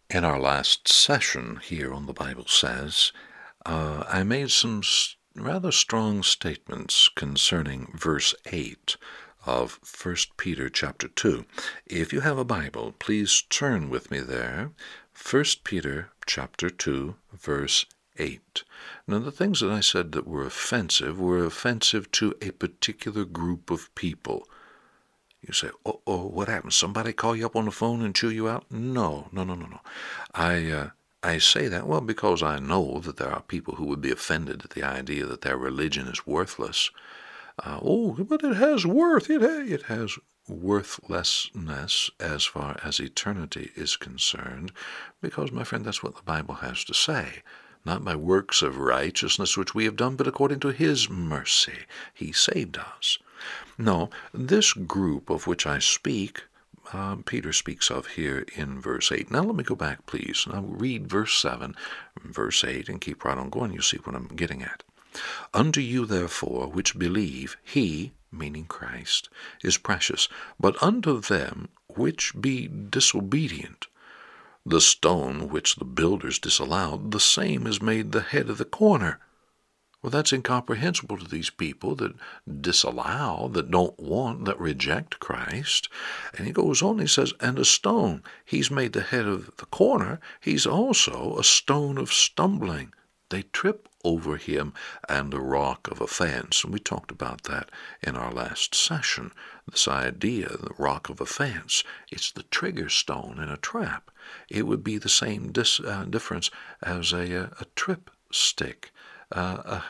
In our last session here on The Bible Says, I made some rather strong statements concerning verse 8 of 1 Peter chapter 2. If you have a Bible, please turn with me there. 1 Peter chapter 2, verse 8. Now, the things that I said that were offensive to a particular group of people. You say, what happened? Somebody call you up on the phone and chew you out? No. I say that, well, because I know that there are people who would be offended at the idea that their religion is worthless. But it has worth. It has worthlessness as far as eternity is concerned, because, my friend, that's what the Bible has to say. Not by works of righteousness which we have done, but according to His mercy He saved us. No, this group of which I speak, Peter speaks of here in verse 8. Now let me go back, please. I'll read verse 7, verse 8, and keep right on going. You'll see what I'm getting at. Unto you, therefore, which believe, He, meaning Christ, is precious. But unto them which be disobedient, the stone which the builders disallowed, the same is made the head of the corner. Well, that's incomprehensible to these people that disallow, that don't want, that reject Christ. And he goes on, he says, and a stone. He's made the head of the corner. He's also a stone of stumbling. They trip over him, and a rock of offense. And we talked about that in our last session. This idea, the rock of offense, it's the trigger stone in a trap. It would be the same difference as a trip stick. A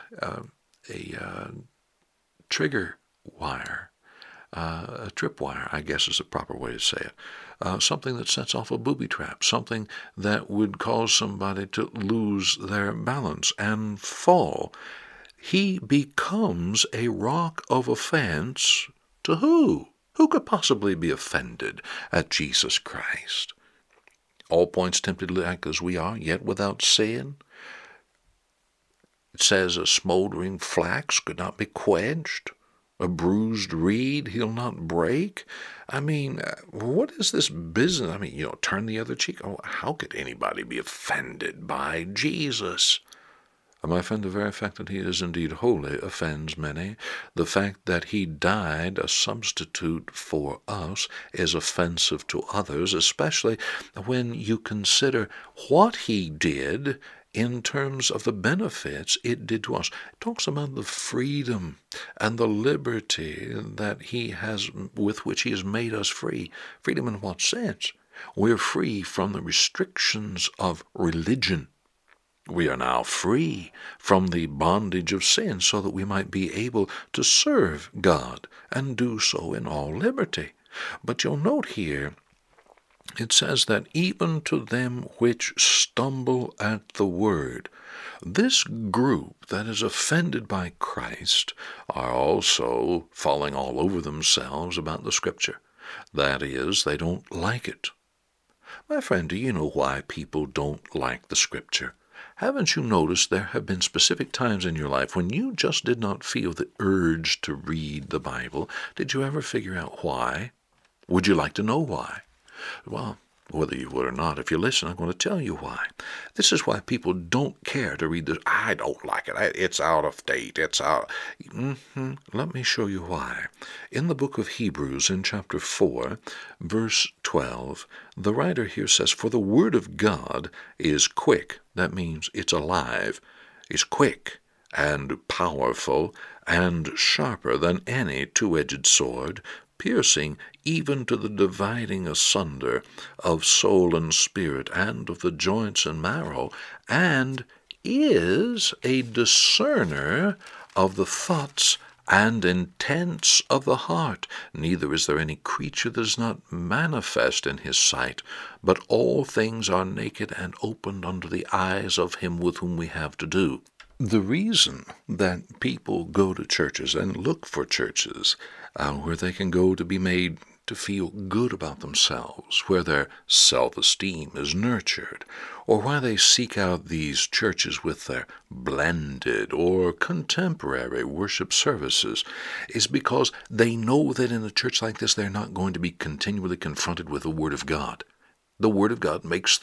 trigger wire, a tripwire, I guess is the proper way to say it. Something that sets off a booby trap, something that would cause somebody to lose their balance and fall. He becomes a rock of offense to who? Who could possibly be offended at Jesus Christ? All points tempted like as we are, yet without sin. It says a smoldering flax could not be quenched. A bruised reed he'll not break. I mean, what is this business? I mean, turn the other cheek. Oh, how could anybody be offended by Jesus? My friend, the very fact that he is indeed holy offends many. The fact that he died a substitute for us is offensive to others, especially when you consider what he did in terms of the benefits it did to us. It talks about the freedom and the liberty that he has, with which he has made us free. Freedom in what sense? We're free from the restrictions of religion. We are now free from the bondage of sin so that we might be able to serve God and do so in all liberty. But you'll note here, it says that even to them which stumble at the word. This group that is offended by Christ are also falling all over themselves about the Scripture. That is, they don't like it. My friend, do you know why people don't like the Scripture? Haven't you noticed there have been specific times in your life when you just did not feel the urge to read the Bible? Did you ever figure out why? Would you like to know why? Well, whether you would or not, if you listen, I'm going to tell you why. This is why people don't care to read this. I don't like it. It's out of date. It's out. Let me show you why. In the book of Hebrews, in chapter 4, verse 12, the writer here says, For the word of God is quick. That means it's alive. It's quick and powerful and sharper than any two-edged sword, piercing even to the dividing asunder of soul and spirit, and of the joints and marrow, and is a discerner of the thoughts and intents of the heart. Neither is there any creature that is not manifest in his sight, but all things are naked and opened unto the eyes of him with whom we have to do. The reason that people go to churches and look for churches where they can go to be made to feel good about themselves, where their self-esteem is nurtured, or why they seek out these churches with their blended or contemporary worship services, is because they know that in a church like this they're not going to be continually confronted with the Word of God. The Word of God makes them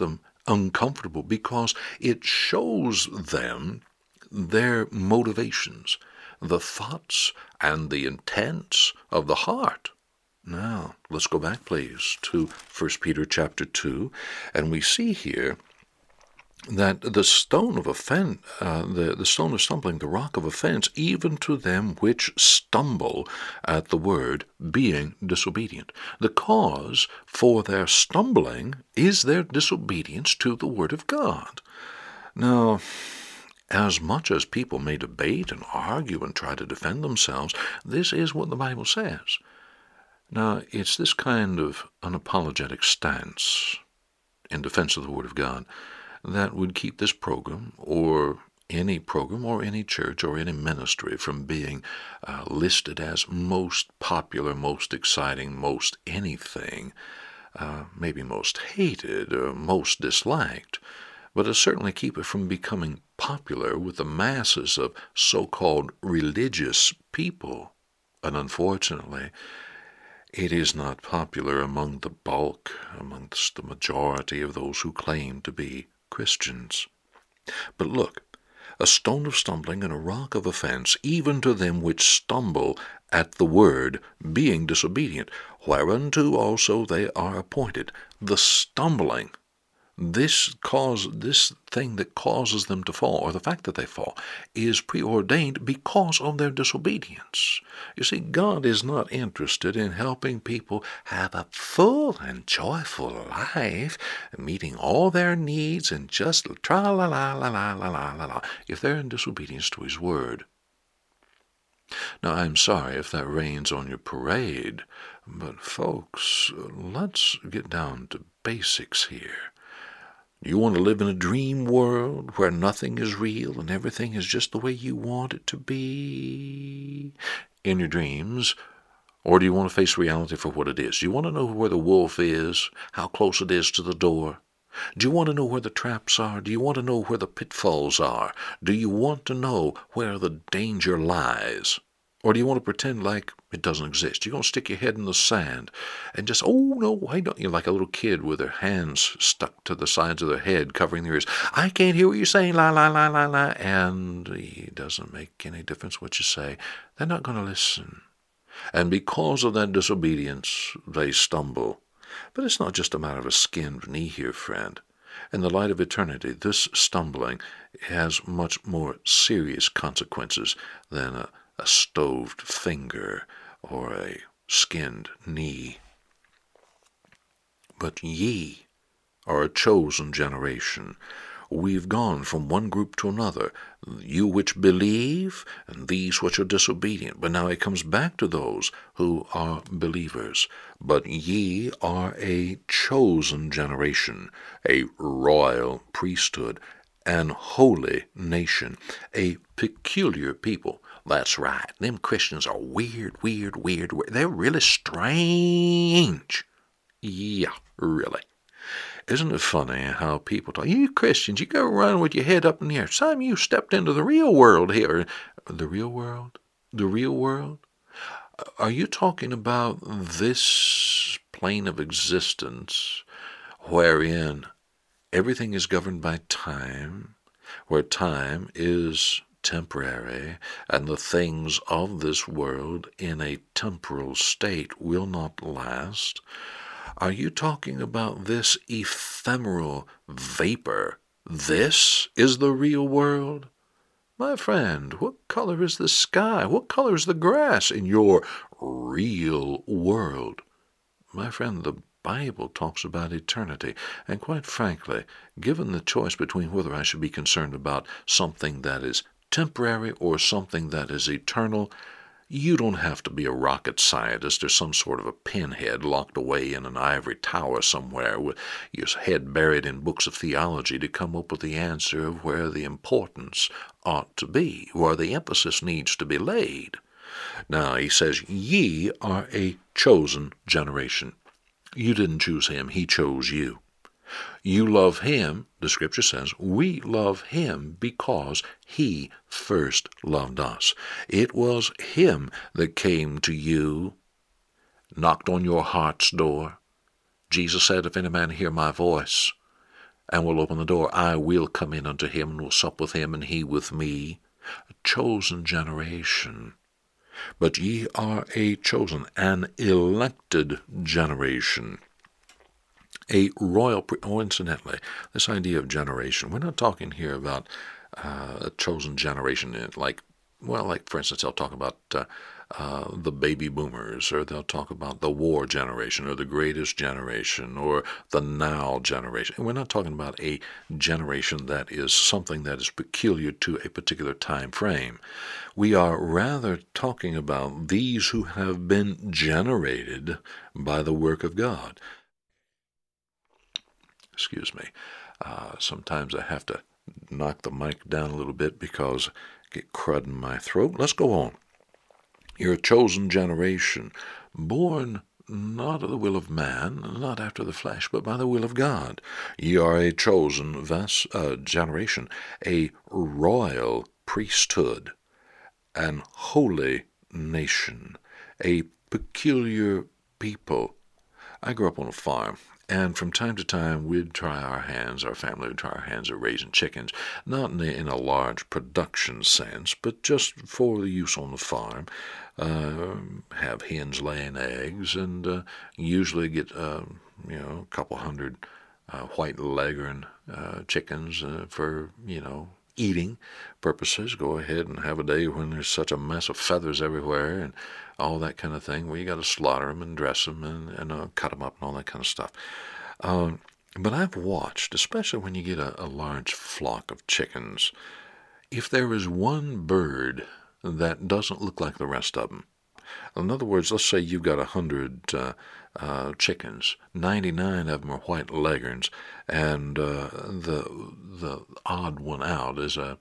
uncomfortable because it shows them their motivations, the thoughts and the intents of the heart. Now, let's go back, please, to 1 Peter chapter 2, and we see here that the stone of offense, the stone of stumbling, the rock of offense, even to them which stumble at the word, being disobedient. The cause for their stumbling is their disobedience to the word of God. Now, as much as people may debate and argue and try to defend themselves, this is what the Bible says. Now, it's this kind of unapologetic stance in defense of the Word of God that would keep this program or any church or any ministry from being listed as most popular, most exciting, most anything, maybe most hated or most disliked, but it'll certainly keep it from becoming popular with the masses of so-called religious people. And unfortunately, it is not popular among the bulk, amongst the majority of those who claim to be Christians. But look, a stone of stumbling and a rock of offense, even to them which stumble at the word, being disobedient, whereunto also they are appointed. The stumbling, this thing that causes them to fall, or the fact that they fall, is preordained because of their disobedience. You see, God is not interested in helping people have a full and joyful life, meeting all their needs and just tra-la-la-la-la-la-la-la, if they're in disobedience to His Word. Now, I'm sorry if that rains on your parade, but folks, let's get down to basics here. You want to live in a dream world where nothing is real and everything is just the way you want it to be in your dreams? Or do you want to face reality for what it is? Do you want to know where the wolf is, how close it is to the door? Do you want to know where the traps are? Do you want to know where the pitfalls are? Do you want to know where the danger lies? Or do you want to pretend like it doesn't exist? You're going to stick your head in the sand and just, oh, no, I don't. You're like a little kid with their hands stuck to the sides of their head, covering their ears. I can't hear what you're saying, la, la, la, la, la. And it doesn't make any difference what you say. They're not going to listen. And because of that disobedience, they stumble. But it's not just a matter of a skinned knee here, friend. In the light of eternity, this stumbling has much more serious consequences than a stoved finger or a skinned knee. But ye are a chosen generation. We've gone from one group to another, you which believe and these which are disobedient. But now it comes back to those who are believers. But ye are a chosen generation, a royal priesthood, an holy nation, a peculiar people. That's right. Them Christians are weird. They're really strange. Yeah, really. Isn't it funny how people talk, you Christians, you go around with your head up in the air. Some of you stepped into the real world here. The real world? The real world? Are you talking about this plane of existence wherein everything is governed by time, where time is temporary, and the things of this world in a temporal state will not last? Are you talking about this ephemeral vapor? This is the real world? My friend, what color is the sky? What color is the grass in your real world? My friend, the Bible talks about eternity, and quite frankly, given the choice between whether I should be concerned about something that is temporary or something that is eternal, you don't have to be a rocket scientist or some sort of a pinhead locked away in an ivory tower somewhere with your head buried in books of theology to come up with the answer of where the importance ought to be, where the emphasis needs to be laid. Now, he says, ye are a chosen generation. You didn't choose him, he chose you. You love him, the scripture says, we love him because he first loved us. It was him that came to you, knocked on your heart's door. Jesus said, if any man hear my voice and will open the door. I will come in unto him, and will sup with him, and he with me. A chosen generation. But ye are a chosen, an elected generation. A royal, incidentally, this idea of generation, we're not talking here about a chosen generation, like, for instance, they'll talk about the baby boomers, or they'll talk about the war generation, or the greatest generation, or the now generation. We're not talking about a generation that is something that is peculiar to a particular time frame. We are rather talking about these who have been generated by the work of God. Excuse me. Sometimes I have to knock the mic down a little bit because I get crud in my throat. Let's go on. You're a chosen generation, born not of the will of man, not after the flesh, but by the will of God. Ye are a chosen generation, a royal priesthood, an holy nation, a peculiar people. I grew up on a farm, and from time to time we'd try our hands, our family would try our hands at raising chickens, not in a large production sense, but just for the use on the farm. Have hens laying eggs, and usually get a couple hundred white leghorn chickens for eating purposes. Go ahead and have a day when there's such a mess of feathers everywhere and all that kind of thing, where you got to slaughter them and dress them and cut them up and all that kind of stuff. But I've watched, especially when you get a large flock of chickens, if there is one bird that doesn't look like the rest of them. In other words, let's say you've got 100 chickens, 99 of them are white leghorns, and the odd one out is a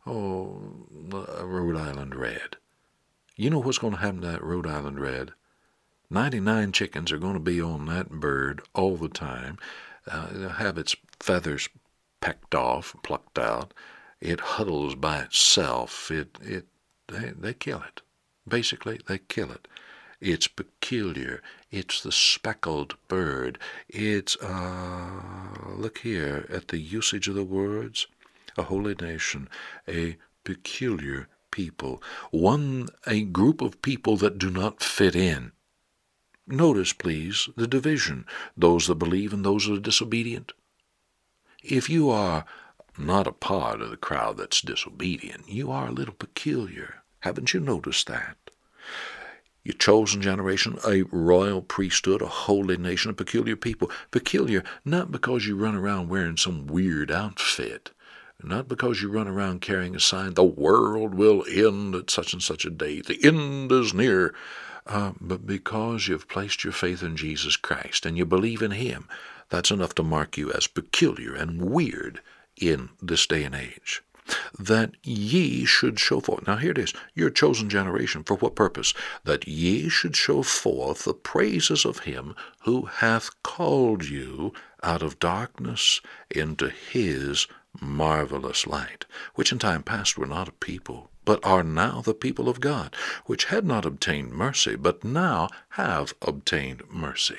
Rhode Island Red. You know what's going to happen to that Rhode Island Red? 99 chickens are going to be on that bird all the time. It'll have its feathers pecked off, plucked out. It huddles by itself. They kill it. Basically, they kill it. It's peculiar. It's the speckled bird. It's, look here at the usage of the words. A holy nation, a peculiar people. A group of people that do not fit in. Notice, please, the division. Those that believe and those that are disobedient. If you are not a part of the crowd that's disobedient, you are a little peculiar. Haven't you noticed that? Your chosen generation, a royal priesthood, a holy nation, a peculiar people. Peculiar not because you run around wearing some weird outfit, not because you run around carrying a sign, the world will end at such and such a date, the end is near, but because you've placed your faith in Jesus Christ and you believe in Him. That's enough to mark you as peculiar and weird in this day and age. That ye should show forth. Now here it is. You're a chosen generation. For what purpose? That ye should show forth the praises of Him who hath called you out of darkness into His marvelous light, which in time past were not a people, but are now the people of God, which had not obtained mercy, but now have obtained mercy.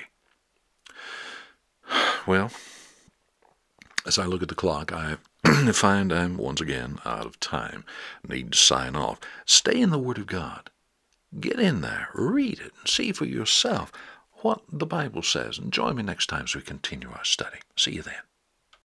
Well, as I look at the clock, I find I'm once again out of time. Need to sign off. Stay in the Word of God. Get in there, read it, and see for yourself what the Bible says. And join me next time as we continue our study. See you then.